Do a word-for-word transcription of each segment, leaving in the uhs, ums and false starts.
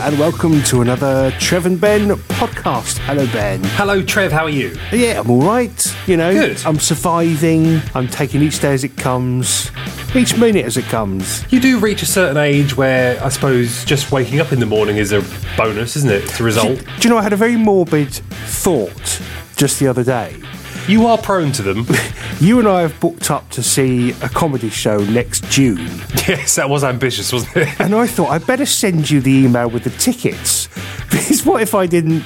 and welcome to another Trev and Ben podcast. Hello, Ben. Hello, Trev, how are you? Yeah, I'm all right. You know, Good. I'm surviving. I'm taking each day as it comes, each minute as it comes. You do reach a certain age where I suppose just waking up in the morning is a bonus, isn't it? It's a result. Do, do you know, I had a very morbid thought just the other day. You are prone to them. You and I have booked up to see a comedy show next June. Yes, that was ambitious, wasn't it? And I thought, I'd better send you the email with the tickets. Because what if I didn't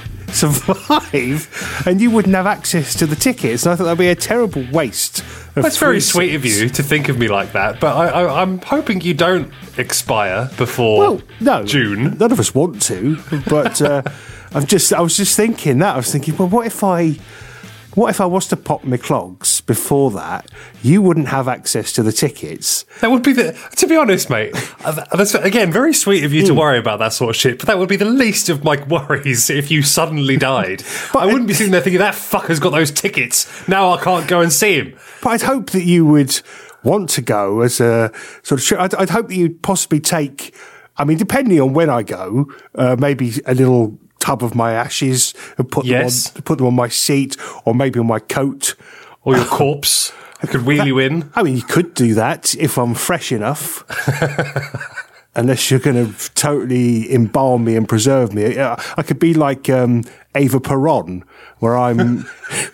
survive and you wouldn't have access to the tickets? And I thought that'd be a terrible waste of That's very free sweet of seats. you to think of me like that, but I, I, I'm hoping you don't expire before Well, no, June. None of us want to, but uh, I'm just, I was just thinking that. I was thinking, well, what if I... What if I was to pop my clogs before that? You wouldn't have access to the tickets. That would be the... To be honest, mate, uh, that's, again, very sweet of you to worry about that sort of shit, but that would be the least of my worries if you suddenly died. But I wouldn't be sitting there thinking, that fucker's got those tickets, now I can't go and see him. But I'd hope that you would want to go as a sort of... Tri- I'd, I'd hope that you'd possibly take... I mean, depending on when I go, uh, maybe a little... tub of my ashes and put Yes. them on put them on my seat or maybe on my coat Or your corpse. I could wheel you in. I mean, you could do that if I'm fresh enough. Unless you're going to totally embalm me and preserve me. I could be like um, Ava Peron, where I'm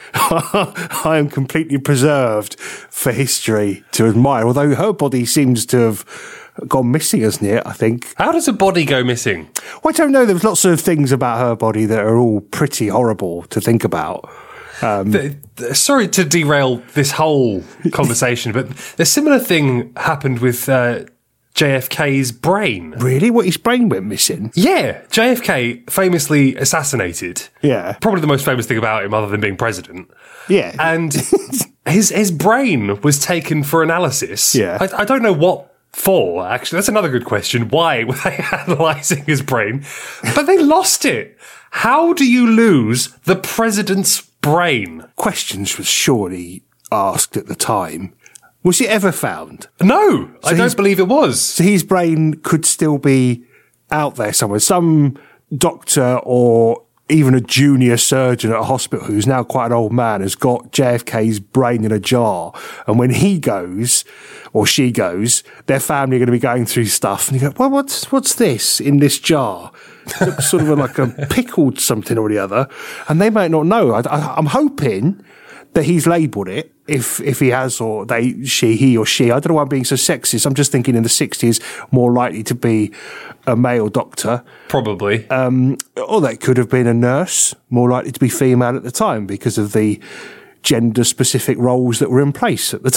I am completely preserved for history to admire. Although her body seems to have gone missing, hasn't it, I think? How does a body go missing? Well, I don't know. There's lots of things about her body that are all pretty horrible to think about. Um, The- the- sorry to derail this whole conversation, but a similar thing happened with uh, J F K's brain. really? What, his brain went missing? Yeah, J F K famously assassinated. Yeah. Probably the most famous thing about him other than being president. Yeah. And his his brain was taken for analysis. Yeah. I, I don't know what for, actually. That's another good question. Why were they analysing his brain? But they lost it. How do you lose the president's brain? Questions was surely asked at the time. Was it ever found? No, I he's- don't believe it was. So his brain could still be out there somewhere. Some doctor or even a junior surgeon at a hospital who's now quite an old man has got J F K's brain in a jar. And when he goes, or she goes, their family are going to be going through stuff. And you go, well, what's, what's this in this jar? It looks sort of like a pickled something or the other. And they might not know. I, I, I'm hoping that he's labelled it, if if he has, or they, she, he or she. I don't know why I'm being so sexist. I'm just thinking in the sixties, more likely to be a male doctor. Probably. Um, or that could have been a nurse, more likely to be female at the time because of the gender-specific roles that were in place at the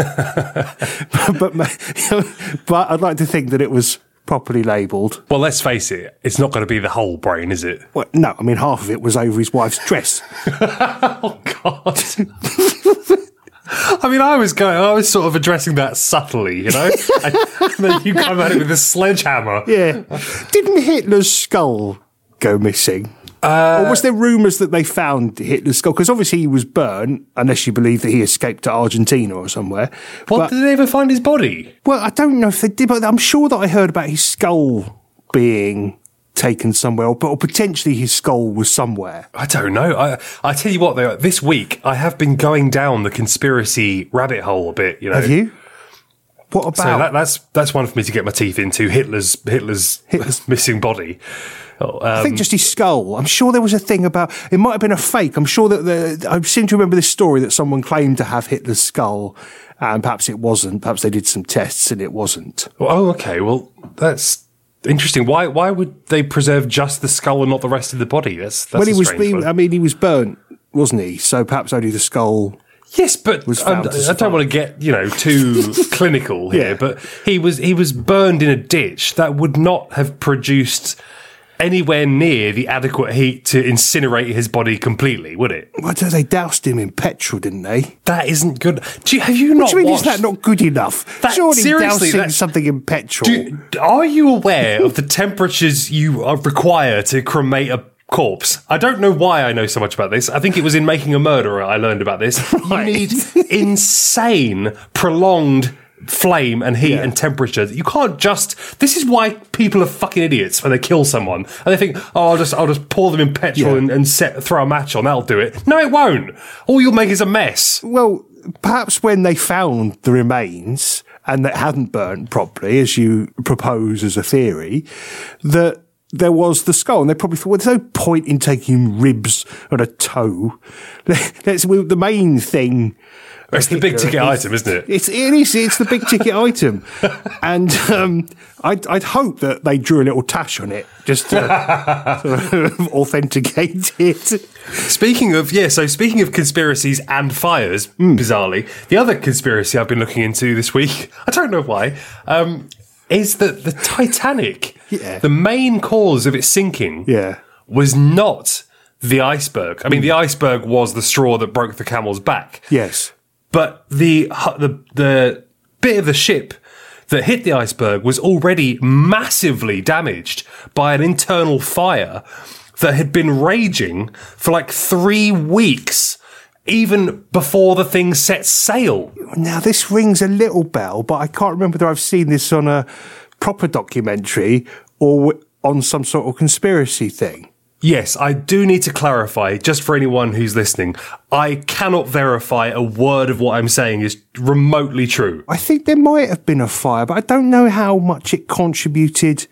time. but, but, but I'd like to think that it was properly labelled. Well, let's face it, it's not going to be the whole brain, is it? Well, no, I mean, half of it was over his wife's dress. Oh, God. I mean, I was going, I was sort of addressing that subtly, you know? And then you come at it with a sledgehammer. Yeah. Didn't Hitler's skull go missing? Uh, or was there rumours that they found Hitler's skull? Because obviously he was burnt, unless you believe that he escaped to Argentina or somewhere. What, But- did they ever find his body? well, I don't know if they did, but I'm sure that I heard about his skull being taken somewhere, or, or potentially his skull was somewhere. I don't know. I I tell you what, though, this week I have been going down the conspiracy rabbit hole a bit, you know? Have you? What about... So that, that's that's one for me to get my teeth into, Hitler's Hitler's, Hitler's- missing body. Oh, um, I think just his skull. I'm sure there was a thing about... It might have been a fake. I'm sure that... The, I seem to remember this story that someone claimed to have Hitler's skull, and perhaps it wasn't. Perhaps they did some tests and it wasn't. Oh, okay. Well, that's interesting. Why why would they preserve just the skull and not the rest of the body? That's that's Well, he a was... strange He, one. I mean, he was burnt, wasn't he? So perhaps only the skull... Yes, but was I, found to I survive. don't want to get, you know, too clinical here, Yeah. but he was he was burned in a ditch that would not have produced anywhere near the adequate heat to incinerate his body completely, would it? Well, they doused him in petrol, didn't they? That isn't good. Do you, have you not What do you mean, watched... is that not good enough? That- Surely seriously, dousing that- something in petrol... Do, are you aware of the temperatures you are require to cremate a corpse? I don't know why I know so much about this. I think it was in Making a Murderer I learned about this. Right. You need insane, prolonged flame and heat Yeah. and temperature. You can't just. This is why people are fucking idiots when they kill someone and they think, "Oh, I'll just I'll just pour them in petrol Yeah. and, and set throw a match on. That'll do it." No, it won't. All you'll make is a mess. Well, perhaps when they found the remains and that hadn't burnt properly, as you propose as a theory, that there was the skull, and they probably thought, well, there's no point in taking ribs and a toe. That's the main thing. It's the big ticket item, isn't it? It's it is it's the big ticket item, and um, I'd I'd hope that they drew a little tash on it just to sort of authenticate it. Speaking of, yeah, so speaking of conspiracies and fires, Hmm. bizarrely, the other conspiracy I've been looking into this week, I don't know why, um, is that the Titanic, Yeah. the main cause of its sinking, Yeah. was not the iceberg. I mean, the iceberg was the straw that broke the camel's back. Yes. But the the the bit of the ship that hit the iceberg was already massively damaged by an internal fire that had been raging for like three weeks, even before the thing set sail. Now, this rings a little bell, but I can't remember whether I've seen this on a proper documentary or on some sort of conspiracy thing. Yes, I do need to clarify, just for anyone who's listening, I cannot verify a word of what I'm saying is remotely true. I think there might have been a fire, but I don't know how much it contributed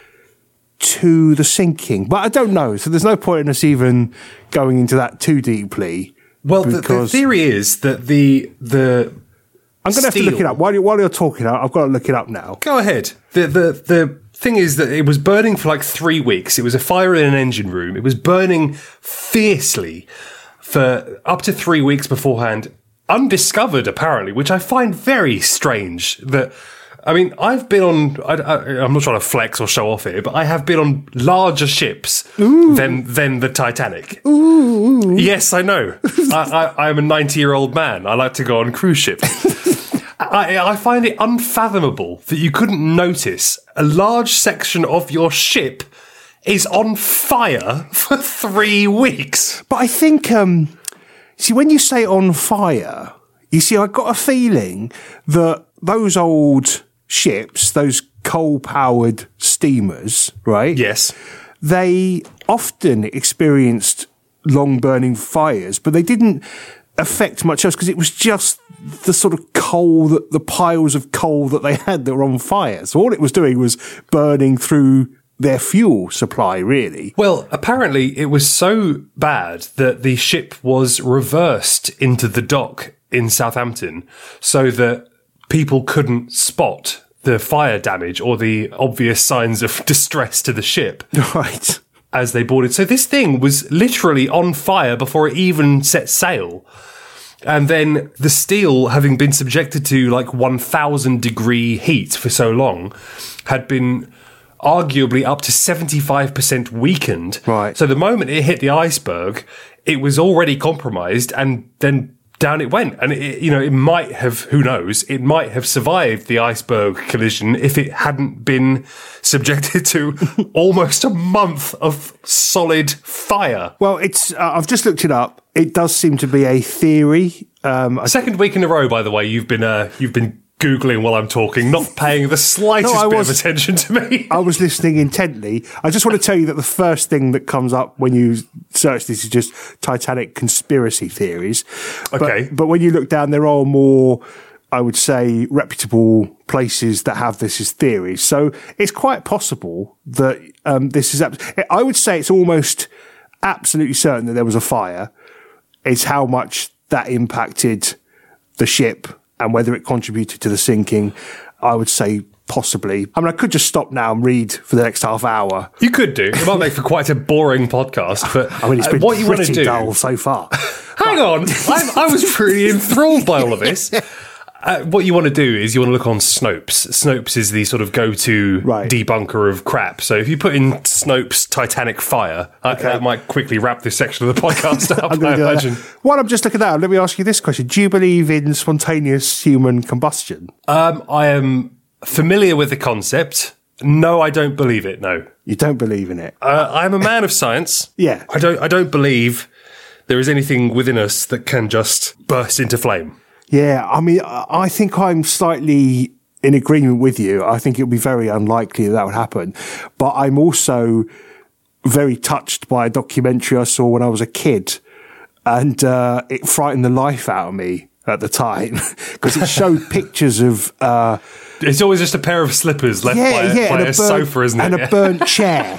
to the sinking. But I don't know, so there's no point in us even going into that too deeply. Well, the, the because- theory is that the the I'm going to have to look it up. While, you, while you're talking, I've got to look it up now. Go ahead. The the the thing is that it was burning for like three weeks. It was a fire in an engine room. It was burning fiercely for up to three weeks beforehand, undiscovered apparently, which I find very strange. That I mean, I've been on. I, I, I'm not trying to flex or show off here, but I have been on larger ships Ooh. than than the Titanic. Ooh. Yes, I know. I, I, I'm a ninety year old man. I like to go on cruise ships. I, I find it unfathomable that you couldn't notice a large section of your ship is on fire for three weeks. But I think, um, see, when you say on fire, you see, I got a feeling that those old ships, those coal-powered steamers, right? Yes. They often experienced long-burning fires, but they didn't affect much else because it was just the sort of coal, that the piles of coal that they had that were on fire. So all it was doing was burning through their fuel supply, really. Well, apparently it was so bad that the ship was reversed into the dock in Southampton so that people couldn't spot the fire damage or the obvious signs of distress to the ship. Right. As they boarded. So this thing was literally on fire before it even set sail. And then the steel, having been subjected to like one thousand degree heat for so long, had been arguably up to seventy-five percent weakened. Right. So the moment it hit the iceberg, it was already compromised, and then down it went. And it, you know, it might have, who knows, it might have survived the iceberg collision if it hadn't been subjected to almost a month of solid fire. Well, it's. Uh, I've just looked it up. It does seem to be a theory. Um, I, Second week in a row, by the way, you've been uh, you've been Googling while I'm talking, not paying the slightest No, I bit was- of attention to me. I was listening intently. I just want to tell you that the first thing that comes up when you search this is just Titanic conspiracy theories. But- Okay. But, when you look down, there are more, I would say, reputable places that have this as theories. So it's quite possible that um, this is. Ab- I would say it's almost absolutely certain that there was a fire. It's how much that impacted the ship and whether it contributed to the sinking. I would say possibly. I mean, I could just stop now and read for the next half hour. You could do. It might make for quite a boring podcast, but I mean, it's uh, been what you want to pretty do? dull so far. Hang on, I'm, I was pretty enthralled by all of this. Uh, what you want to do is you want to look on Snopes. Snopes is the sort of go-to Right. debunker of crap. So if you put in Snopes Titanic fire, uh, that might quickly wrap this section of the podcast up, I'm I gonna do that. imagine. While I'm just looking at that, let me ask you this question. Do you believe in spontaneous human combustion? Um, I am familiar with the concept. No, I don't believe it, no. You don't believe in it? Uh, I'm a man of science. Yeah. I don't I don't believe there is anything within us that can just burst into flame. Yeah, I mean, I I think I'm slightly in agreement with you. I think it would be very unlikely that that would happen. But I'm also very touched by a documentary I saw when I was a kid, and uh, it frightened the life out of me at the time because it showed pictures of. Uh, it's always just a pair of slippers left yeah, by, yeah, by a, and a, burnt, sofa, isn't it? And yeah. a burnt chair.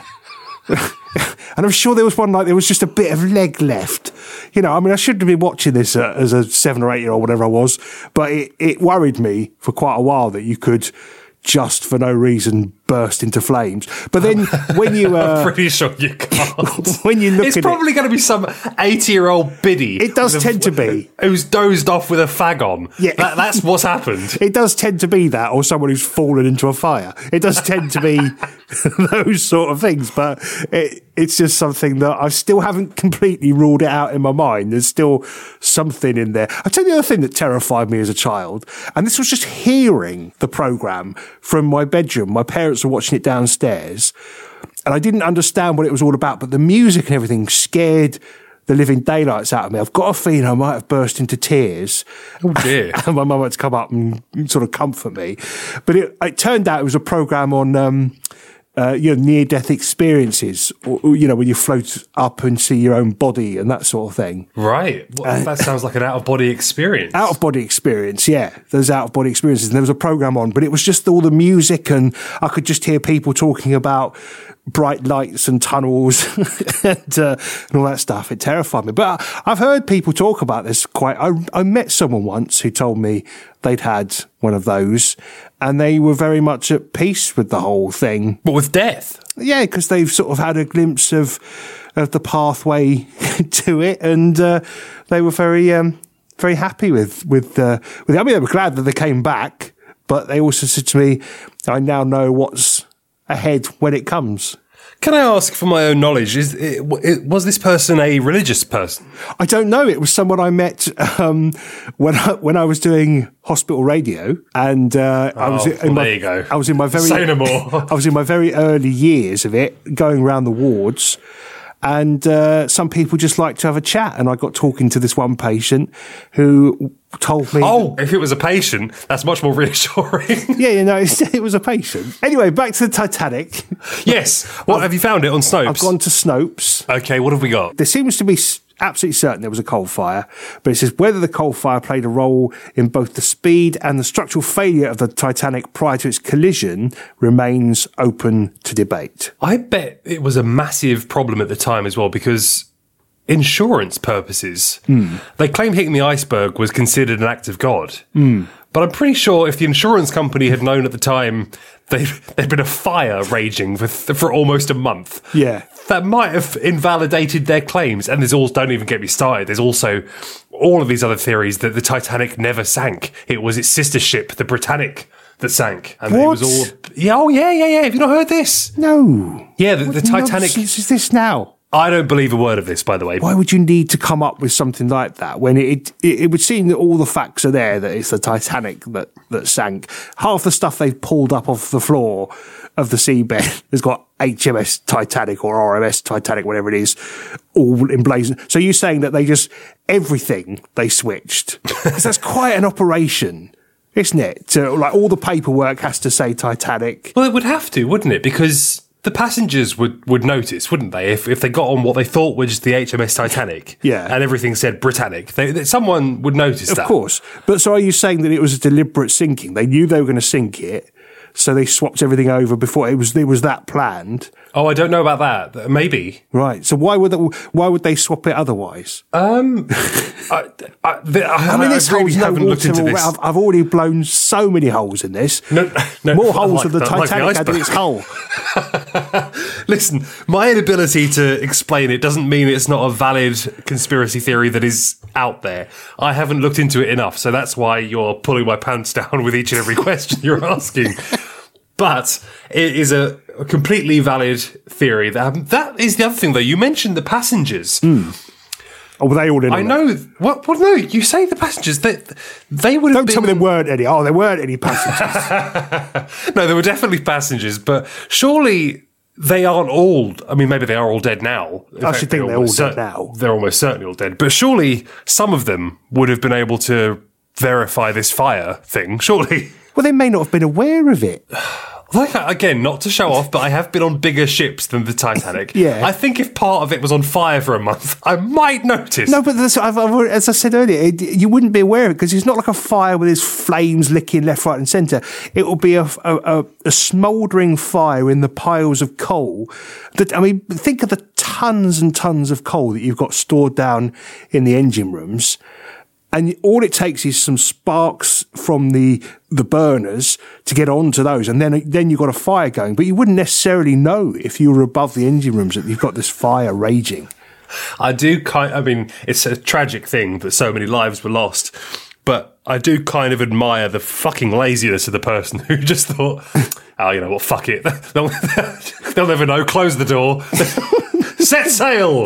And I'm sure there was one night there was just a bit of leg left. You know, I mean, I shouldn't have been watching this uh, as a seven or eight year old, whatever I was, but it, it worried me for quite a while that you could just for no reason burst into flames. But then when you... Uh, I'm pretty sure you can't. When you look it's at probably it, going to be some eighty-year-old biddy. It does tend a, to be. Who's dozed off with a fag on. Yeah. That, that's what's happened. It does tend to be that, or someone who's fallen into a fire. It does tend to be those sort of things, but it, it's just something that I still haven't completely ruled it out in my mind. There's still something in there. I'll tell you the other thing that terrified me as a child, and this was just hearing the programme from my bedroom. My parents were watching it downstairs, and I didn't understand what it was all about, but the music and everything scared the living daylights out of me. I've got a feeling I might have burst into tears. Oh dear. And my mum had to come up and sort of comfort me. But it, it turned out it was a programme on um, uh, you know, near-death experiences, or, or, you know, when you float up and see your own body and that sort of thing. Right. Well, that sounds like an out-of-body experience. Out-of-body experience, yeah. There's out-of-body experiences. And there was a programme on, but it was just all the music, and I could just hear people talking about bright lights and tunnels and, uh, and all that stuff. It terrified me. But I've heard people talk about this quite... I, I met someone once who told me they'd had one of those, and they were very much at peace with the whole thing. But with death? Yeah, because they've sort of had a glimpse of of the pathway to it, and uh, they were very um, very happy with with, uh, with it. I mean, they were glad that they came back, but they also said to me, I now know what's ahead when it comes. Can I ask, for my own knowledge, is it, was this person a religious person? I don't know. It was someone I met um, when I, when I was doing hospital radio, and uh, oh, I was in well, my, there you go. I was in my very Say no more. I was in my very early years of it, going around the wards. And uh, some people just like to have a chat. And I got talking to this one patient who told me... Oh, if it was a patient, that's much more reassuring. Yeah, you know, it was a patient. Anyway, back to the Titanic. Yes. What, have you found it on Snopes? I've gone to Snopes. Okay, what have we got? There seems to be absolutely certain there was a coal fire, but it says whether the coal fire played a role in both the speed and the structural failure of the Titanic prior to its collision remains open to debate. I bet it was a massive problem at the time as well, because insurance purposes, mm. they claim hitting the iceberg was considered an act of God. Mm. But I'm pretty sure if the insurance company had known at the time they, there'd been a fire raging for for almost a month, yeah, that might have invalidated their claims. And there's also, don't even get me started, there's also all of these other theories that the Titanic never sank. It was its sister ship, the Britannic, that sank. And what? it was all... Yeah, oh, yeah, yeah, yeah. Have you not heard this? No. Yeah, the, the Titanic... What nonsense is this now? I don't believe a word of this, by the way. Why would you need to come up with something like that when it, it it would seem that all the facts are there, that it's the Titanic that, that sank? Half the stuff they've pulled up off the floor of the seabed has got H M S Titanic or R M S Titanic, whatever it is, all emblazoned. So you're saying that they just, everything they switched? Because that's quite an operation, isn't it? To, like, all the paperwork has to say Titanic. Well, it would have to, wouldn't it? Because the passengers would, would notice, wouldn't they? If if they got on what they thought was the H M S Titanic, yeah, and everything said Britannic, they, they, someone would notice of that. Of course. But so are you saying that it was a deliberate sinking? They knew they were going to sink it, so they swapped everything over before it was it was that planned? Oh, I don't know about that. Maybe. Right. So why would they, why would they swap it otherwise? Um, I, I, the, I, I mean, this I really hole's no haven't looked into water. this. I've, I've already blown so many holes in this. No, no, More holes like than the the, Titanic like had in its hull. Listen, my inability to explain it doesn't mean it's not a valid conspiracy theory that is out there. I haven't looked into it enough, so that's why you're pulling my pants down with each and every question you're asking. But it is a, a completely valid theory. That that is the other thing, though. You mentioned the passengers. Mm. Oh, were they all in? I know. What? Well, no. You say the passengers. They they would have. Don't been... tell me there weren't any. Oh, there weren't any passengers. No, there were definitely passengers, but surely they aren't all. I mean, maybe they are all dead now. In I fact, should think they're all dead now. They're almost certainly all dead. But surely some of them would have been able to verify this fire thing, surely. Well, they may not have been aware of it. Like, again, not to show off, but I have been on bigger ships than the Titanic. Yeah. I think if part of it was on fire for a month, I might notice. No, but that's, I've, I've, as I said earlier, it, you wouldn't be aware of it because it's not like a fire with its flames licking left, right, and centre. It will be a, a, a, a smouldering fire in the piles of coal. That I mean, think of the tons and tons of coal that you've got stored down in the engine rooms. And all it takes is some sparks from the the burners to get onto those, and then then you've got a fire going. But you wouldn't necessarily know if you were above the engine rooms that you've got this fire raging. I do kind. I mean, it's a tragic thing that so many lives were lost, but I do kind of admire the fucking laziness of the person who just thought, "Oh, you know what? Fuck it. They'll, they'll never know. Close the door. Set sail."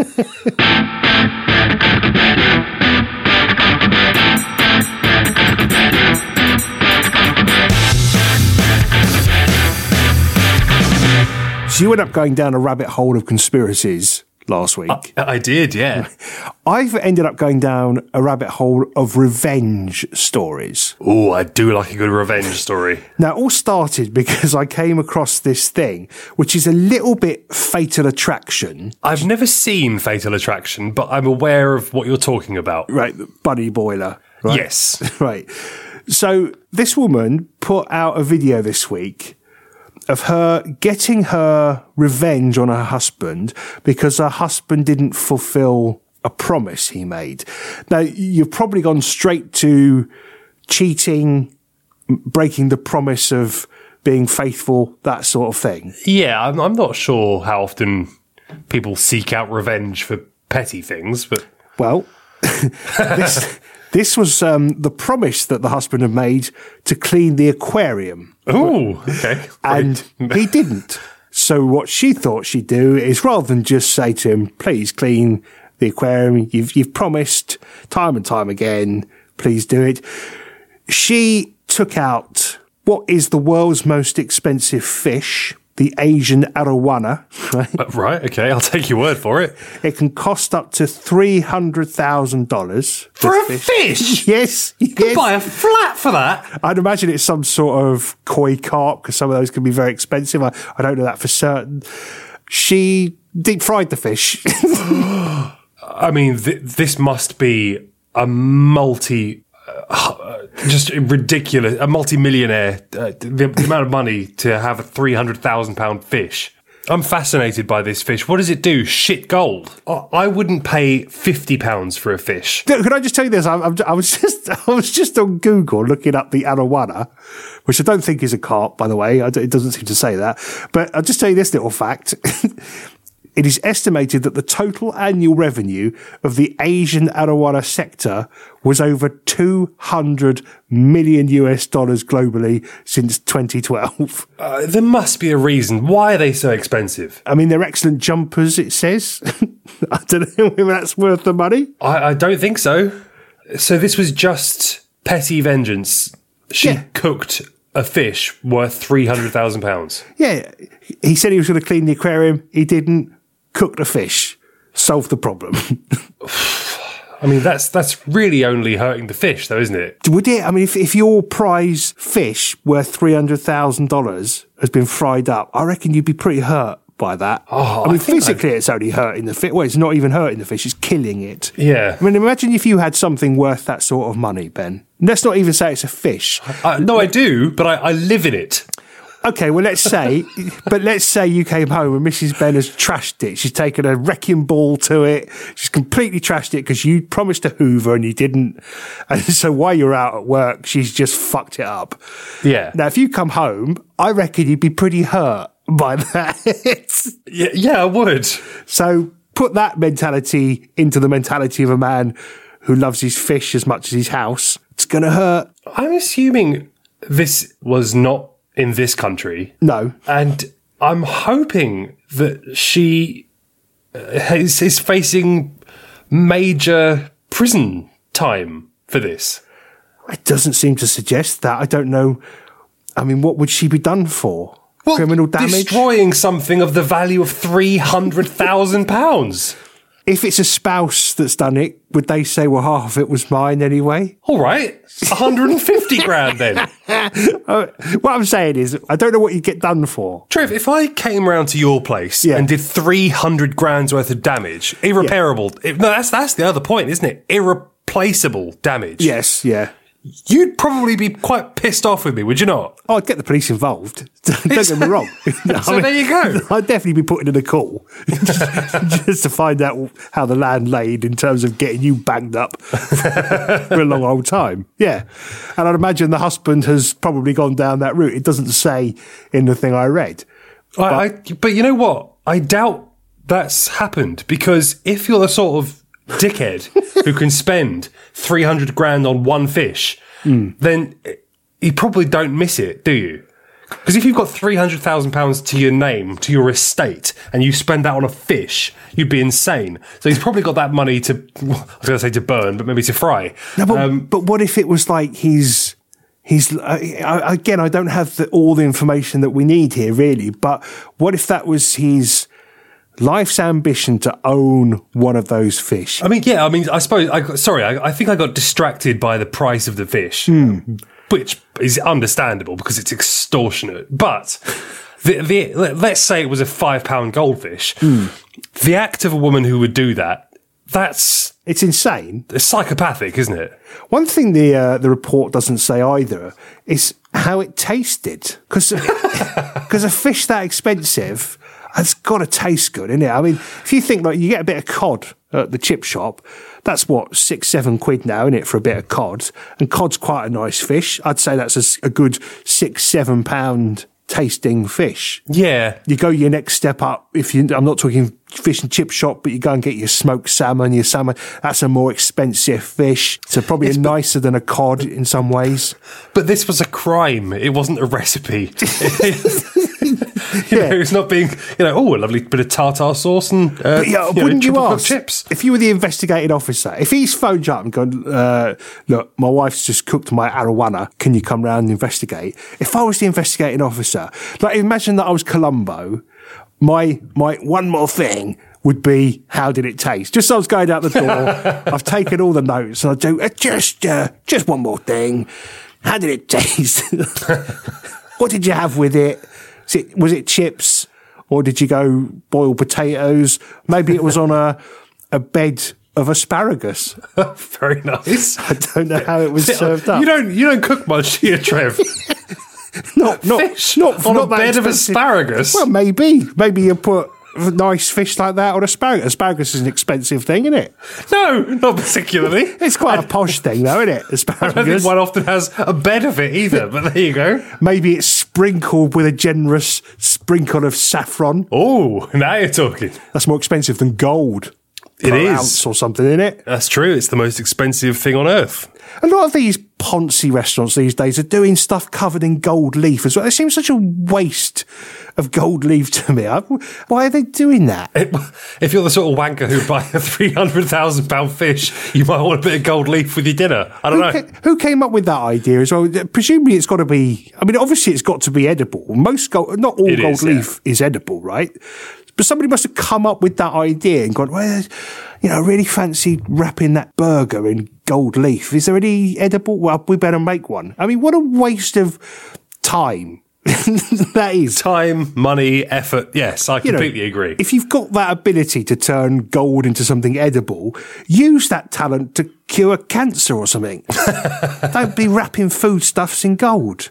So you end up going down a rabbit hole of conspiracies last week. I, I did, yeah. I've ended up going down a rabbit hole of revenge stories. Oh, I do like a good revenge story. Now, it all started because I came across this thing, which is a little bit Fatal Attraction. I've never seen Fatal Attraction, but I'm aware of what you're talking about. Right, the bunny boiler. Right? Yes. Right. So this woman put out a video this week of her getting her revenge on her husband because her husband didn't fulfill a promise he made. Now, you've probably gone straight to cheating, breaking the promise of being faithful, that sort of thing. Yeah, I'm, I'm not sure how often people seek out revenge for petty things, but... Well, this... This was um, the promise that the husband had made to clean the aquarium. Oh, okay. And he didn't. So what she thought she'd do is rather than just say to him, please clean the aquarium, you've, you've promised time and time again, please do it. She took out what is the world's most expensive fish, the Asian arowana. Right? Uh, right, okay, I'll take your word for it. It can cost up to three hundred thousand dollars. For a fish? fish? Yes. You could yes. buy a flat for that. I'd imagine it's some sort of koi carp because some of those can be very expensive. I, I don't know that for certain. She deep fried the fish. I mean, th- this must be a multi... Uh, just ridiculous, a multi-millionaire, uh, the, the amount of money to have a three hundred thousand pound fish. I'm fascinated by this fish. What does it do? Shit gold. I wouldn't pay fifty pounds for a fish. Can I just tell you this? I, I was just I was just on Google looking up the arowana, which I don't think is a carp, by the way. It doesn't seem to say that. But I'll just tell you this little fact. It is estimated that the total annual revenue of the Asian arowana sector was over two hundred million U S dollars globally since twenty twelve. Uh, there must be a reason. Why are they so expensive? I mean, they're excellent jumpers, it says. I don't know if that's worth the money. I, I don't think so. So this was just petty vengeance. She Yeah. cooked a fish worth three hundred thousand pounds. Yeah, he said he was going to clean the aquarium. He didn't. Cook the fish. Solve the problem. I mean, that's that's really only hurting the fish, though, isn't it? Would it? I mean, if, if your prize fish worth three hundred thousand dollars has been fried up, I reckon you'd be pretty hurt by that. Oh, I mean, I think physically, it's only hurting the fish. Well, it's not even hurting the fish, it's killing it. Yeah. I mean, imagine if you had something worth that sort of money, Ben. Let's not even say it's a fish. Uh, no, I do, but I, I live in it. Okay, well, let's say, but let's say you came home and Missus Ben has trashed it. She's taken a wrecking ball to it. She's completely trashed it because you promised to hoover and you didn't. And so while you're out at work, she's just fucked it up. Yeah. Now, if you come home, I reckon you'd be pretty hurt by that. Yeah, yeah, I would. So put that mentality into the mentality of a man who loves his fish as much as his house. It's going to hurt. I'm assuming this was not in this country. No. And I'm hoping that she is, is facing major prison time for this. It doesn't seem to suggest that. I don't know. I mean, what would she be done for? Well, Criminal damage? Destroying something of the value of three hundred thousand pounds. if it's a spouse that's done it, would they say, well, half of it was mine anyway? All right, one hundred fifty grand then. Uh, what I'm saying is, I don't know what you'd get done for. Trev, if I came round to your place Yeah. and did three hundred grand's worth of damage, irreparable, it- no, that's that's the other point, isn't it? Irreplaceable damage. Yes, yeah. You'd probably be quite pissed off with me, would you not? Oh, I'd get the police involved. Don't get me wrong. No, So there you go. I'd definitely be putting in a call just to find out how the land laid in terms of getting you banged up for a long old time. Yeah. And I'd imagine the husband has probably gone down that route. It doesn't say in the thing I read. I, I, but you know what? I doubt that's happened, because if you're the sort of dickhead who can spend three hundred grand on one fish, mm. then you probably don't miss it, do you? Because if you've got three hundred thousand pounds to your name, to your estate, and you spend that on a fish, you'd be insane. So he's probably got that money to, well, I was going to say to burn, but maybe to fry. No, but, um, but what if it was like he's... He's uh, again, I don't have the, all the information that we need here, really. But what if that was his life's ambition to own one of those fish? I mean, yeah, I mean, I suppose, I, got- sorry, I, I think I got distracted by the price of the fish, Mm. which is understandable because it's extortionate. But the, the, let- let's say it was a five pound goldfish. Mm. The act of a woman who would do that, that's It's insane. psychopathic, isn't it? One thing the uh, the report doesn't say either is how it tasted, because a fish that expensive, it's got to taste good, innit? I mean, if you think like you get a bit of cod at the chip shop, that's what six seven quid now, innit, for a bit of cod, and cod's quite a nice fish. I'd say that's a, s- a good six seven pound tasting fish. Yeah. You go your next step up. If you, I'm not talking fish and chip shop, but you go and get your smoked salmon, your salmon. That's a more expensive fish. So probably nicer than a cod in some ways. But this was a crime. It wasn't a recipe. you Yeah. know, it's not being, you know, oh, a lovely bit of tartar sauce and uh, But yeah, you know, wouldn't you triple cooked ask chips. if you were the investigating officer, if he's phoned you up and gone, uh, look, my wife's just cooked my arowana, can you come round and investigate? If I was the investigating officer, like imagine that I was Columbo, my my one more thing would be, how did it taste? Just as I was going out the door, I've taken all the notes and I do uh, just uh, just one more thing. How did it taste? What did you have with it? Was it, was it chips? Or did you go boil potatoes? Maybe it was on a a bed of asparagus. Very nice. I don't know how it was served up. You don't you don't cook much here, Trev. not not Fish not on not a that bed of expensive. asparagus. Well, maybe maybe you put a nice fish like that on asparagus. Asparagus is an expensive thing, isn't it? No, not particularly. It's quite a posh thing, though, isn't it? I don't think Asparagus. one often has a bed of it either, but there you go. Maybe it's sprinkled with a generous sprinkle of saffron. Oh, now you're talking. That's more expensive than gold. It per is. ounce or something, isn't it? That's true. It's the most expensive thing on earth. A lot of these Ponzi restaurants these days are doing stuff covered in gold leaf as well. It seems such a waste of gold leaf to me. I, why are they doing that? It, if you're the sort of wanker who buy a three hundred thousand pound fish, you might want a bit of gold leaf with your dinner. I don't Who, know. ca- who came up with that idea as well? Presumably it's got to be, I mean, obviously it's got to be edible. Most gold, not all It gold is, yeah. leaf is edible, right? But somebody must have come up with that idea and gone, well, you know, I really fancy wrapping that burger in gold leaf. Is there any edible? Well, we better make one. I mean, what a waste of time that is. Time, money, effort. Yes, I You know, completely agree. If you've got that ability to turn gold into something edible, use that talent to cure cancer or something. Don't be wrapping foodstuffs in gold.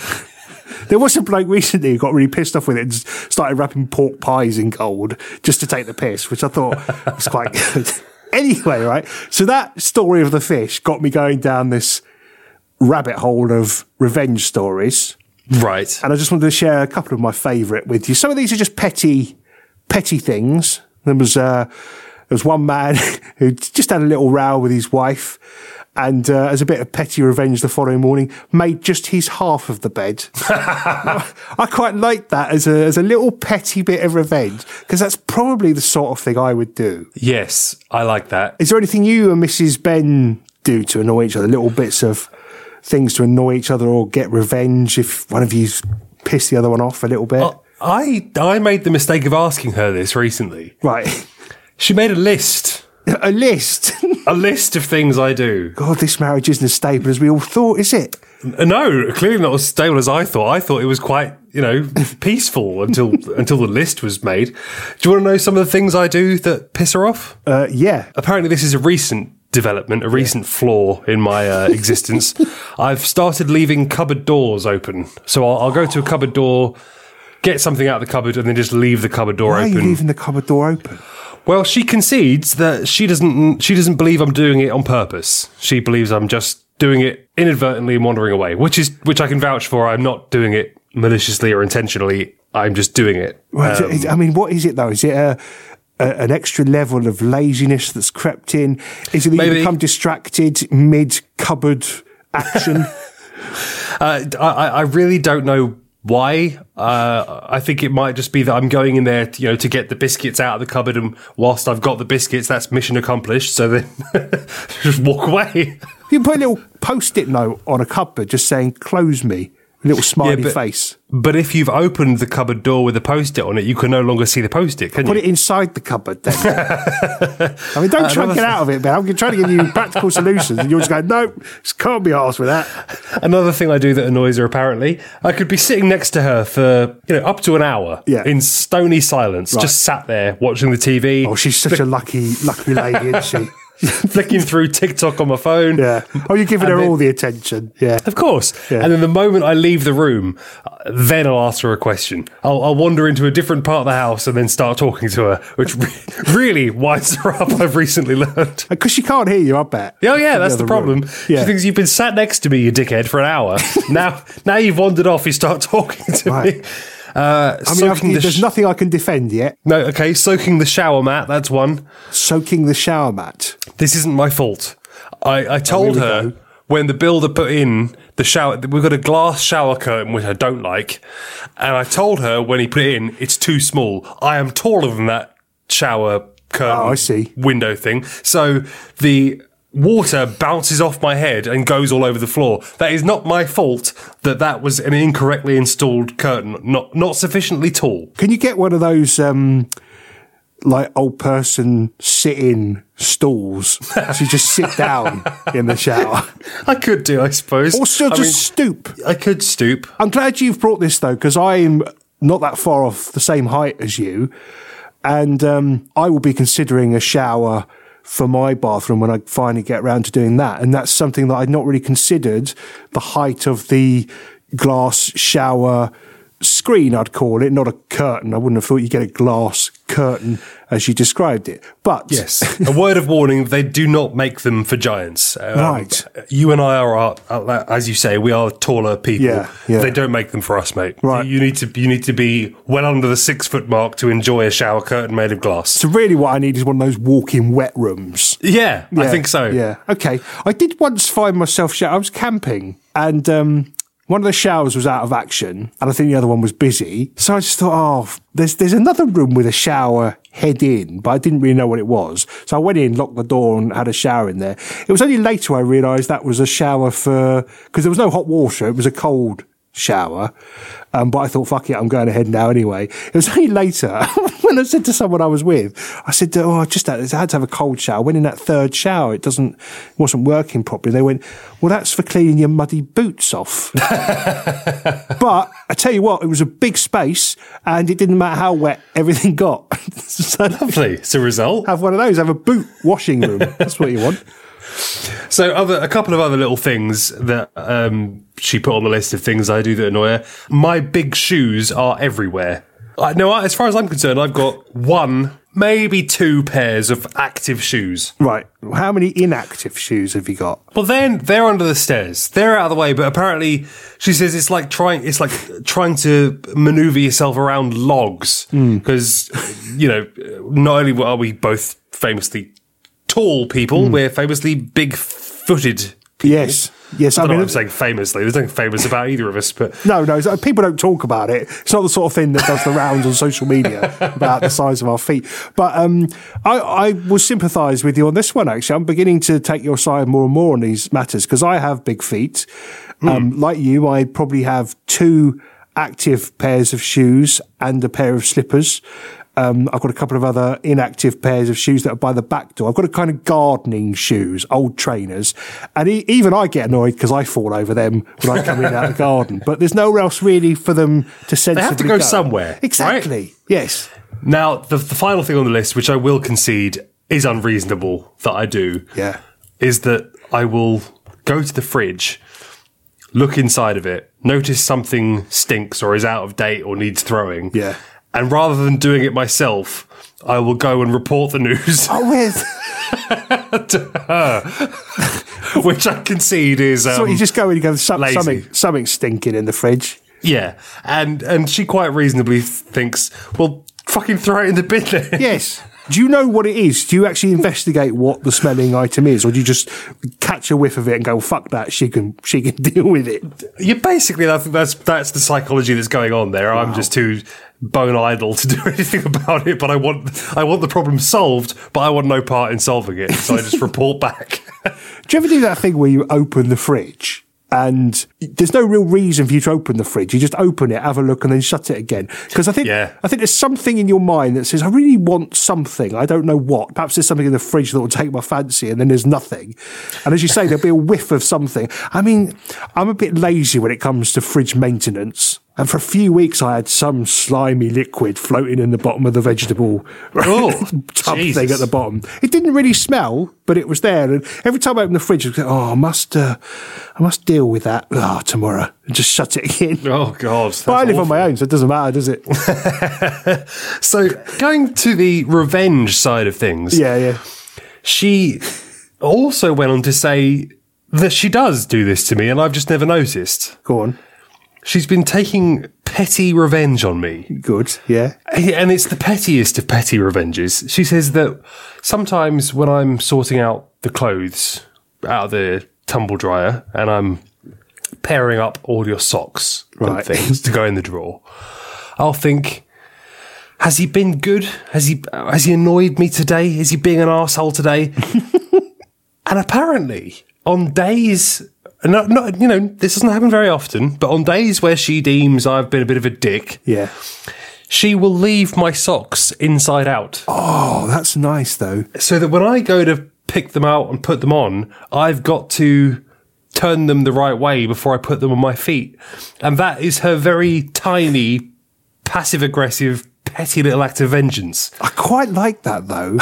There was a bloke recently who got really pissed off with it and started wrapping pork pies in gold just to take the piss, which I thought was quite good. Anyway, right, so that story of the fish got me going down this rabbit hole of revenge stories. Right. And I just wanted to share a couple of my favourite with you. Some of these are just petty, petty things. There was, uh, there was one man who just had a little row with his wife, and uh, as a bit of petty revenge the following morning, made just his half of the bed. I quite like that as a as a little petty bit of revenge, because that's probably the sort of thing I would do. Yes, I like that. Is there anything you and Missus Ben do to annoy each other? Little bits of things to annoy each other or get revenge if one of you's pissed the other one off a little bit? I I made the mistake of asking her this recently. Right. She made a list. A list? A list of things I do. God, this marriage isn't as stable as we all thought, is it? No, clearly not as stable as I thought. I thought it was quite, you know, peaceful until until the list was made. Do you want to know some of the things I do that piss her off? Uh, yeah. Apparently this is a recent development, a recent yeah. flaw in my uh, existence. I've started leaving cupboard doors open. So I'll, I'll go to a cupboard door, get something out of the cupboard, and then just leave the cupboard door Why open. Why are you leaving the cupboard door open? Well, she concedes that she doesn't she doesn't believe I'm doing it on purpose. She believes I'm just doing it inadvertently and wandering away, which is which I can vouch for. I'm not doing it maliciously or intentionally. I'm just doing it. Right, Um, I mean, what is it though? Is it a, a, an extra level of laziness that's crept in? Is it that you Maybe. become distracted mid cupboard action? uh, I, I really don't know why. Uh, I think it might just be that I'm going in there, to, you know, to get the biscuits out of the cupboard, and whilst I've got the biscuits, that's mission accomplished. So then, just walk away. You can put a little post-it note on a cupboard just saying "close me," a little smiley Yeah, but- face. But if you've opened the cupboard door with a post-it on it, you can no longer see the post-it, can Put you? it inside the cupboard then. I mean, don't try and another get out of it, man. I'm trying to give you practical solutions, and you're just going, "No, just can't be arsed with that." Another thing I do that annoys her, apparently, I could be sitting next to her for, you know, up to an hour Yeah. in stony silence, Right. just sat there watching the T V. Oh, she's such a lucky, lucky lady, isn't she? Flicking through TikTok on my phone. Yeah. Oh, you're giving And her then- all the attention. Yeah. Of course. Yeah. And then the moment I leave the room, uh, then I'll ask her a question. I'll, I'll wander into a different part of the house and then start talking to her, which re- really winds her up, I've recently learned. Because she can't hear you, I bet. Oh yeah, that's other the problem. room. Yeah. She thinks you've been sat next to me, you dickhead, for an hour. now, now you've wandered off. You start talking to Right. me. Uh, I mean, I've, soaking the there's sh- nothing I can defend yet. no, okay, soaking the shower mat. That's one. Soaking the shower mat. This isn't my fault. I, I told here we her go. when the builder put in the shower, we've got a glass shower curtain which I don't like, and I told her when he put it in, it's too small. I am taller than that shower curtain Oh, I see. window thing, so the water bounces off my head and goes all over the floor. That is not my fault that that was an incorrectly installed curtain, not not sufficiently tall. Can you get one of those, um, like, old person sit-in stools? So you just sit down in the shower. I could do, I suppose. Or still I just mean, stoop. I could stoop. I'm glad you've brought this, though, because I'm not that far off the same height as you. And um, I will be considering a shower for my bathroom when I finally get around to doing that. And that's something that I'd not really considered, the height of the glass shower screen, I'd call it, not a curtain. I wouldn't have thought you'd get a glass curtain as you described it. But Yes. A word of warning, they do not make them for giants. Um, Right. You and I are, are, as you say, we are taller people. Yeah, yeah. They don't make them for us, mate. Right. You need to you need to be well under the six foot mark to enjoy a shower curtain made of glass. so really what I need is one of those walk-in wet rooms. Yeah, I Yeah, think so. Yeah. Okay. I did once find myself shower. I was camping and um, one of the showers was out of action and I think the other one was busy. So I just thought, oh, there's there's another room with a shower head in, but I didn't really know what it was. So I went in, locked the door and had a shower in there. It was only later I realised that was a shower for, because there was no hot water. It was a cold shower. Um, but I thought, fuck it, I'm going ahead now anyway. It was only later when I said to someone I was with, I said, oh, I just had, I had to have a cold shower. I went in that third shower. It doesn't, it wasn't working properly. They went, well, that's for cleaning your muddy boots off. But I tell you what, it was a big space and it didn't matter how wet everything got. So Lovely. It's a result. have one of those, have a boot washing room. That's what you want. So, other a couple of other little things that um, she put on the list of things I do that annoy her. My big shoes are everywhere. I, no, I- as far as I'm concerned, I've got one, maybe two pairs of active shoes. Right. How many inactive shoes have you got? Well, then they're under the stairs. They're out of the way, but apparently she says it's like trying. It's like trying to maneuver yourself around logs because you know not only are we both famously tall people, we're famously big-footed. Yes. Yes. I I don't know mean, what I'm saying famously. There's nothing famous about either of us, but no, no, so people don't talk about it. It's not the sort of thing that does the rounds on social media about the size of our feet. But um, I, I will sympathise with you on this one, actually. I'm beginning to take your side more and more on these matters because I have big feet. Um, Hmm. like you, I probably have two active pairs of shoes and a pair of slippers. Um, I've got a couple of other inactive pairs of shoes that are by the back door. I've got a kind of gardening shoes, old trainers. And e- even I get annoyed because I fall over them when I come in out of the garden. But there's nowhere else really for them to sensibly They have to go, go. somewhere. Exactly. Right? Yes. Now, the, the final thing on the list, which I will concede is unreasonable that I do, Yeah. is that I will go to the fridge, look inside of it, notice something stinks or is out of date or needs throwing. Yeah. And rather than doing it myself, I will go and report the news Oh, with. to her, which I concede is. Um, So you just go and you go, some, lazy. something, something stinking in the fridge. Yeah, and and she quite reasonably thinks, well, fucking throw it in the bin then. Yes. Do you know what it is? Do you actually investigate what the smelling item is, or do you just catch a whiff of it and go, well, "Fuck that, she can she can deal with it"? You basically, I think that's that's the psychology that's going on there. I'm just too bone idle to do anything about it, but I want I want the problem solved, but I want no part in solving it, so I just report back. Do you ever do that thing where you open the fridge and there's no real reason for you to open the fridge? You just open it, have a look, and then shut it again. Because I think Yeah. I think there's something in your mind that says, I really want something. I don't know what. Perhaps there's something in the fridge that will take my fancy, and then there's nothing. And as you say, there'll be a whiff of something. I mean, I'm a bit lazy when it comes to fridge maintenance. And for a few weeks, I had some slimy liquid floating in the bottom of the vegetable Oh, tub Jesus. thing at the bottom. It didn't really smell, but it was there. And every time I opened the fridge, I was like, oh, I must, uh, I must deal with that oh, tomorrow. And just shut it in. Oh, God. But I live on my own, so it doesn't matter, does it? So, going to the revenge side of things, Yeah, yeah. she also went on to say that she does do this to me, and I've just never noticed. Go on. She's been taking petty revenge on me. Good, yeah. And it's the pettiest of petty revenges. She says that sometimes when I'm sorting out the clothes out of the tumble dryer and I'm pairing up all your socks Right. and things to go in the drawer, I'll think, has he been good? Has he has he annoyed me today? Is he being an arsehole today? And apparently, on days... Not, not, you know, this doesn't happen very often, but on days where she deems I've been a bit of a dick, Yeah. she will leave my socks inside out. Oh, that's nice, though. So that when I go to pick them out and put them on, I've got to turn them the right way before I put them on my feet. And that is her very tiny, passive-aggressive, petty little act of vengeance. I quite like that, though.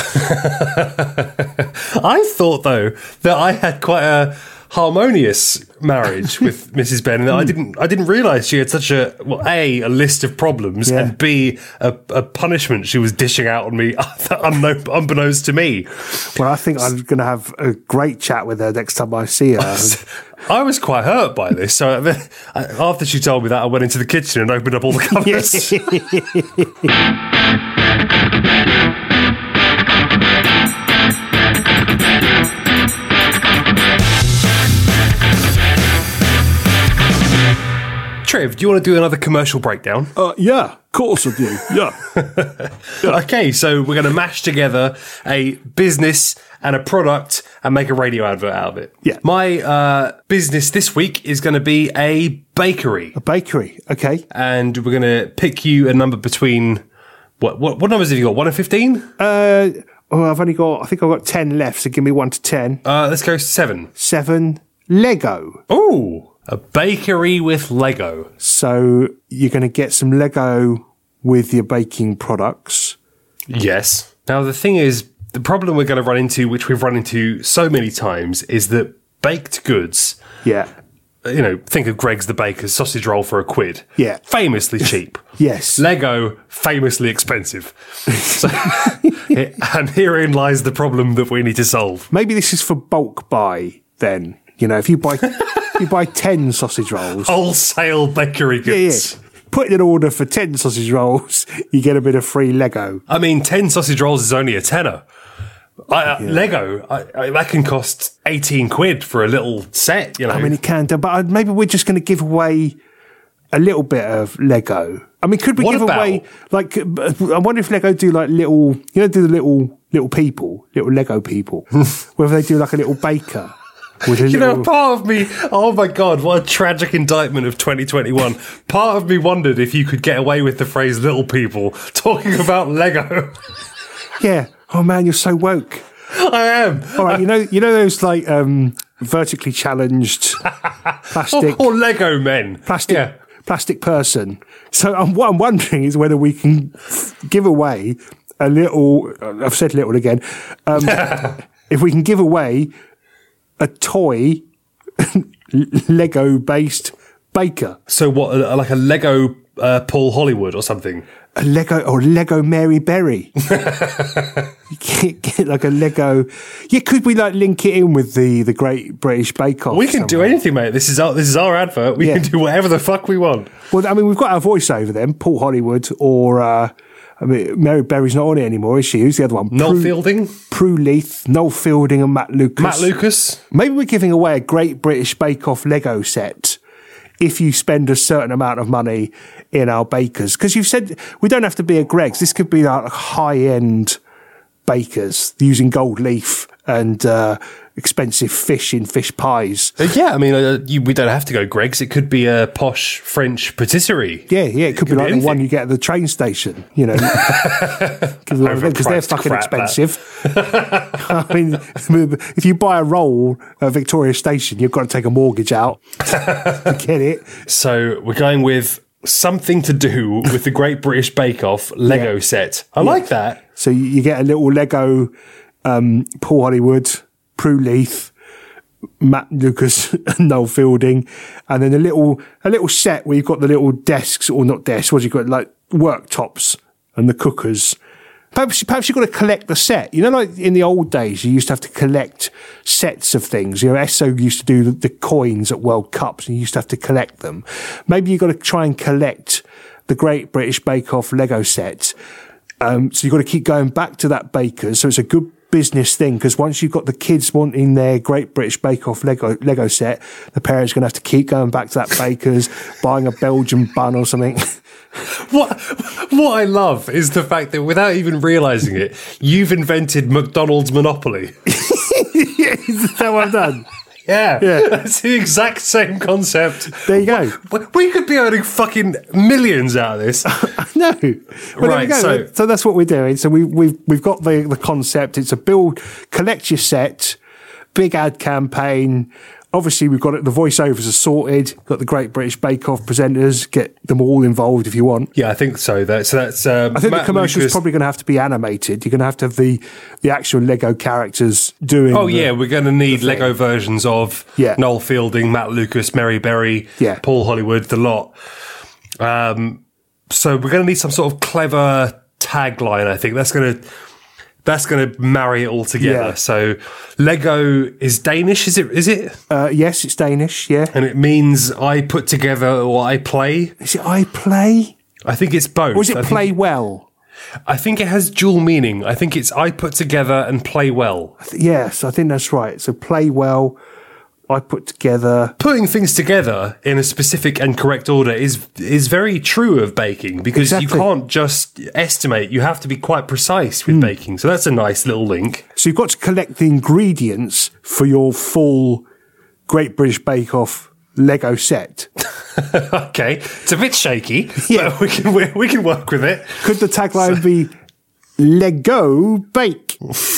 I thought, though, that I had quite a harmonious marriage with Missus Benn, and I didn't I didn't realise she had such a, well, A, a list of problems, Yeah. and B, a, a punishment she was dishing out on me unknown, unbeknownst to me. Well, I think I'm going to have a great chat with her next time I see her. I was quite hurt by this, so after she told me that, I went into the kitchen and opened up all the cupboards. Trev, do you want to do another commercial breakdown? uh, yeah, of course I do. Yeah. Okay, so we're going to mash together a business and a product and make a radio advert out of it. Yeah. My uh, business this week is going to be a bakery, A bakery. Okay. and we're going to pick you a number between what what, what numbers have you got? One and fifteen? Uh, oh, I've only got, I think I've got ten left, so give me one to ten. Uh, let's go seven. Seven. Lego. Ooh, a bakery with Lego. So you're going to get some Lego with your baking products. Yes. Now the thing is, the problem we're going to run into, which we've run into so many times, is that baked goods. Yeah. You know, think of Greg's the Baker's sausage roll for a quid. Yeah. Famously cheap. Yes. Lego, famously expensive. So, and herein lies the problem that we need to solve. Maybe this is for bulk buy then. You know, if you buy you buy ten sausage rolls. Wholesale bakery yeah, goods. yeah. Put in an order for ten sausage rolls, you get a bit of free Lego. I mean, ten sausage rolls is only a tenner. I, uh, Lego, I, I, that can cost eighteen quid for a little set, you know. I mean, it can do, but maybe we're just going to give away a little bit of Lego. I mean, could we What give about- away, like, I wonder if Lego do like little, you know, do the little, little people, little Lego people, whether they do like a little baker. With a You little, know, part of me, oh my God, what a tragic indictment of twenty twenty-one. Part of me wondered if you could get away with the phrase little people talking about Lego. yeah. Oh man, you're so woke. I am. All right, you know, you know those like um, vertically challenged plastic Or, or Lego men. plastic Yeah. plastic person. So um, what I'm wondering is whether we can f- give away a little. uh, I've said little again. Um, if we can give away a toy Lego based baker, So what, uh, like a Lego uh, Paul Hollywood or something? a Lego or Lego Mary Berry. You get, get like a Lego. Yeah, could we like link it in with the the Great British Bake Off? We can do anything, mate. This is our this is our advert. We Yeah. can do whatever the fuck we want. Well, I mean, we've got our voiceover then, Paul Hollywood or uh, I mean, Mary Berry's not on it anymore, is she? Who's the other one? Noel Prue, Fielding, Prue Leith, Noel Fielding, and Matt Lucas. Matt Lucas. Maybe we're giving away a Great British Bake Off Lego set if you spend a certain amount of money in our bakers. Because you've said we don't have to be a Greggs. This could be like high end bakers using gold leaf and uh, expensive fish in fish pies. Uh, yeah, I mean, uh, you, we don't have to go Greggs. It could be a posh French patisserie. Yeah, yeah, it could, be be like the anything. one you get at the train station, you know, because they're Overpriced fucking crap, that. expensive. I mean, if you buy a roll at Victoria Station, you've got to take a mortgage out to get it. So we're going with something to do with the Great British Bake Off Lego Yeah. set. I like that. So you, you get a little Lego um, Paul Hollywood, Prue Leith, Matt Lucas, and Noel Fielding, and then a little a little set where you've got the little desks, or not desks, what do you got, like worktops and the cookers. Perhaps, perhaps you've got to collect the set. You know, like in the old days, you used to have to collect sets of things. You know, Esso used to do the, the coins at World Cups, and you used to have to collect them. Maybe you've got to try and collect the Great British Bake Off Lego set. Um, so you've got to keep going back to that baker's. So it's a good business thing, because once you've got the kids wanting their Great British Bake Off Lego Lego set, the parents are going to have to keep going back to that baker's, buying a Belgian bun or something. What what I love is the fact that without even realizing it, you've invented McDonald's Monopoly. Yeah, is that what I've done? Yeah, Yeah. That's the exact same concept. There you go. We- We could be earning fucking millions out of this. No, well, there we Right, go. so- so that's what we're doing. So we, we've we've got the the concept. It's a build, collect your set, big ad campaign. Obviously, we've got it. The voiceovers are sorted. Got the Great British Bake Off presenters. Get them all involved if you want. Yeah, I think so. That, so that's. Um, I think Matt the commercial's Lucas- probably going to have to be animated. You're going to have to have the the actual Lego characters doing. Oh the- yeah, we're going to need Lego versions of Yeah. Noel Fielding, Matt Lucas, Mary Berry, Yeah. Paul Hollywood, the lot. Um, so we're going to need some sort of clever tagline. I think that's going to that's going to marry it all together. Yeah. So Lego is Danish, is it? Is it? Uh, yes, it's Danish. Yeah. And it means I put together or I play. Is it I play? I think it's both. Or is I it think- play well? I think it has dual meaning. I think it's I put together and play well. Yes, I think that's right. So play well. I put together. Putting things together in a specific and correct order is is very true of baking, because Exactly. you can't just estimate. You have to be quite precise with baking. So that's a nice little link. So you've got to collect the ingredients for your full Great British Bake Off Lego set. Okay, it's a bit shaky, Yeah. but we can we, we can work with it. Could the tagline be Lego Bake?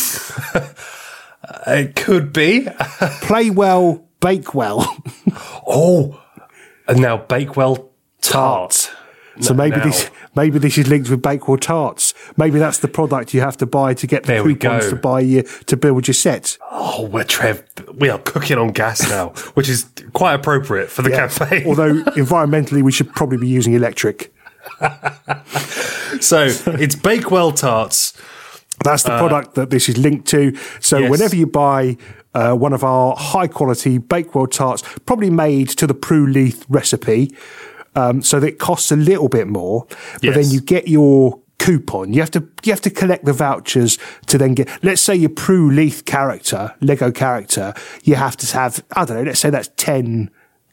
It could be. Play well, bake well. Oh, and now Bakewell tart. So No, maybe now. this maybe this is linked with Bakewell tarts. Maybe that's the product you have to buy to get the There we coupons go. to buy your to build your set. Oh, we're Trev. We are cooking on gas now, which is quite appropriate for the campaign. Although environmentally we should probably be using electric. So it's Bakewell tarts. That's the product that this is linked to. So yes. whenever you buy uh, one of our high quality Bakewell tarts, probably made to the Prue Leith recipe, um, so that it costs a little bit more, but Yes. then you get your coupon. You have to you have to collect the vouchers to then get. Let's say your Prue Leith character, Lego character, you have to have. I don't know. Let's say that's ten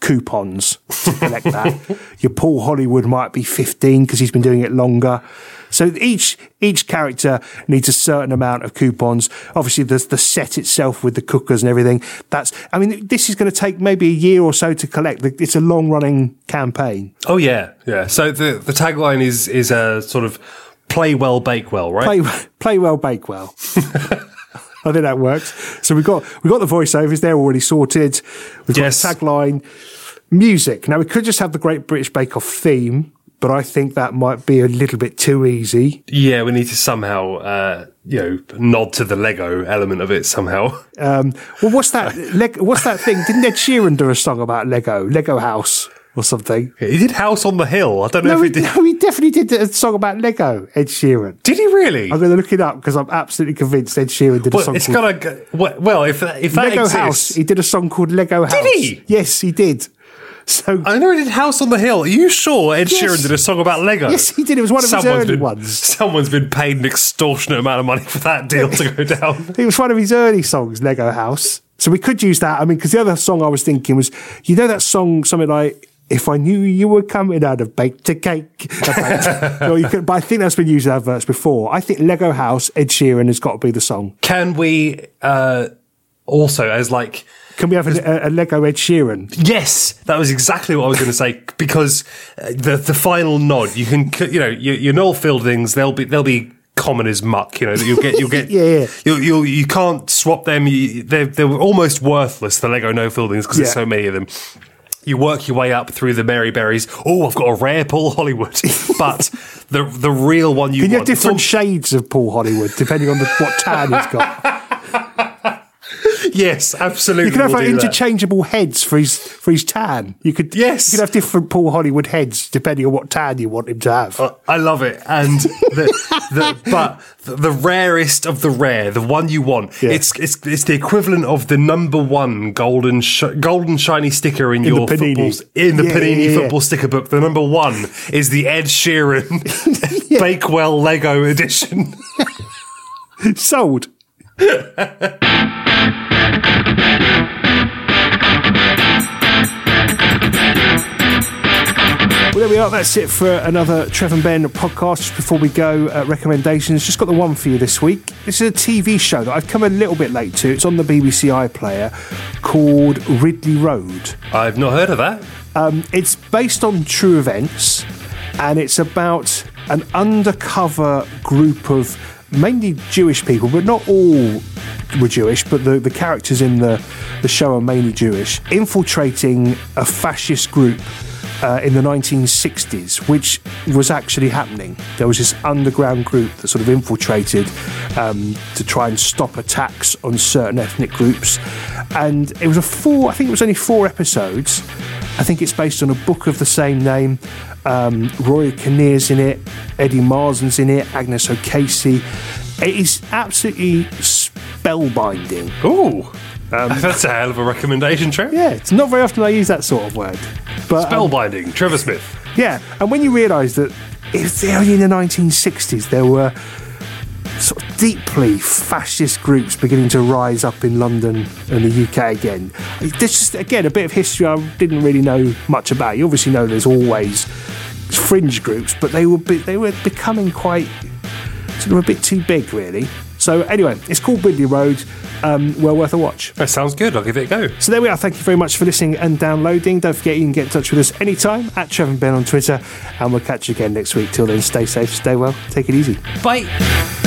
coupons to collect that. Your Paul Hollywood might be fifteen because he's been doing it longer. So each each character needs a certain amount of coupons. Obviously, there's the set itself with the cookers and everything. That's, I mean, this is going to take maybe a year or so to collect. It's a long running campaign. Oh yeah, yeah. So the the tagline is is a sort of play well, bake well, right? Play play well, bake well. I think that works. So we've got we've got the voiceovers. They're already sorted. We've got Yes. the tagline, music. Now we could just have the Great British Bake Off theme, but I think that might be a little bit too easy. Yeah, we need to somehow, uh, you know, nod to the Lego element of it somehow. Um, well, what's that? Leg- what's that thing? Didn't Ed Sheeran do a song about Lego, Lego House or something? He did House on the Hill. I don't know No, if he, he did. no, he definitely did a song about Lego. Ed Sheeran. Did he really? I'm going to look it up because I'm absolutely convinced Ed Sheeran did a Well, song it's called gonna. go- Well, well, if that, if that Lego exists, House. He did a song called Lego House. he? Yes, he did. So I know he did House on the Hill. Are you sure Ed Yes. Sheeran did a song about Lego? yes, he did. It was one of his Someone's early been, ones. Someone's been paid an extortionate amount of money for that deal to go down. It was one of his early songs, Lego House. So we could use that. I mean, because the other song I was thinking was, you know, that song, something like, if I knew you were coming out of baked to cake. no, you could, but I think that's been used in adverts before. I think Lego House, Ed Sheeran has got to be the song. Can we uh, also, as like, Can we have a, a Lego Ed Sheeran? yes, that was exactly what I was going to say. Because uh, the the final nod, you can, you know, your, your Noel Fieldings, they'll be they'll be common as muck. You know, that you'll get you'll get Yeah, yeah. You you you can't swap them. You, they're they're almost worthless. The Lego Noel Fieldings because Yeah. there's so many of them. You work your way up through the Mary Berries. Oh, I've got a rare Paul Hollywood, but the the real one you Can you have want. it's different all- shades of Paul Hollywood depending on the, what tan he's got? yes, absolutely. You could have we'll like do that. interchangeable heads for his for his tan. You could Yes. You could have different Paul Hollywood heads depending on what tan you want him to have. Uh, I love it, and the, the but the, the rarest of the rare, the one you want. Yeah. It's it's it's the equivalent of the number one golden sh- golden shiny sticker in, In the your Panini. footballs in the Yeah, Panini yeah, yeah. football sticker book. The number one is the Ed Sheeran Bakewell Lego edition. Sold. Well, there we are. That's it for another Trev and Ben podcast. Just before we go, uh, recommendations. Just got the one for you this week. This is a T V show that I've come a little bit late to. It's on the B B C iPlayer called Ridley Road. I've not heard of that. Um, it's based on true events, and it's about an undercover group of mainly Jewish people, but not all were Jewish, but the, the characters in the, the show are mainly Jewish, infiltrating a fascist group uh, in the nineteen sixties, which was actually happening. There was this underground group that sort of infiltrated um, to try and stop attacks on certain ethnic groups. And it was a four, I think it was only four episodes. I think it's based on a book of the same name. Um, Roy Kinnear's in it, Eddie Marsan's in it, Agnes O'Casey. It is absolutely spellbinding. Ooh, um, that's a hell of a recommendation, Trev. Yeah, it's not very often I use that sort of word. But um, Spellbinding, Trevor Smith. yeah, and when you realise that it's only in the nineteen sixties there were sort of deeply fascist groups beginning to rise up in London and the U K again. There's just, again, a bit of history I didn't really know much about. You obviously know there's always fringe groups, but they were be, they were becoming quite sort of a bit too big, really. So anyway, it's called Ridley Road. Um, well worth a watch. That sounds good. I'll give it a go. So there we are. Thank you very much for listening and downloading. Don't forget you can get in touch with us anytime at Trev and Ben on Twitter, and we'll catch you again next week. Till then, stay safe, stay well, take it easy. Bye.